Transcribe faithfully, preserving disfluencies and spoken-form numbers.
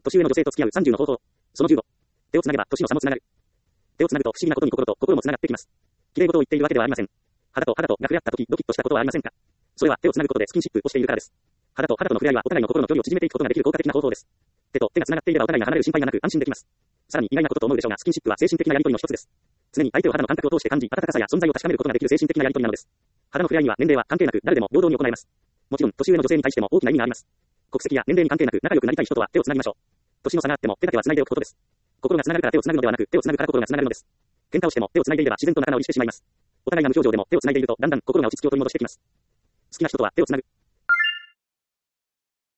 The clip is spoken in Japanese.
年上の女性と付き合うさんじゅうの方法。そのじゅうご。手をつなげば年の差もつながる。手をつなぐと不思議なことに心と心もつながってきます。綺麗事を言っているわけではありません。肌と肌とが触れ合った時、ドキッとしたことはありませんか？それは手をつなぐことでスキンシップをしているからです。肌と肌との触れ合いはお互いの心の距離を縮めていくことができる効果的な方法です。手と手がつながっていればお互いが離れる心配がなく安心できます。さらに意外なことと思うでしょうが、スキンシップは精神的なやり取りの一つです。常に相手を肌の感覚を通して感じ、温かさや存在を確かめることができる精神的なやり取りなのです。肌の触れ合いには年齢は関係なく誰でも平等に行えます。もちろん年上の女性に対しても大きな意味があります。国籍や年齢に関係なく仲良くなりたい人とは手をつなぎましょう。年の差があっても手だけはつないでおくことです。心がつながるから手をつなぐのではなく、手をつなぐから心がつながるのです。喧嘩をしても手をつないでいれば自然と仲直りしてしまいます。お互いが無表情でも手をつないでいるとだんだん心が落ち着きを取り戻してきます。好きな人とは手をつなぐ。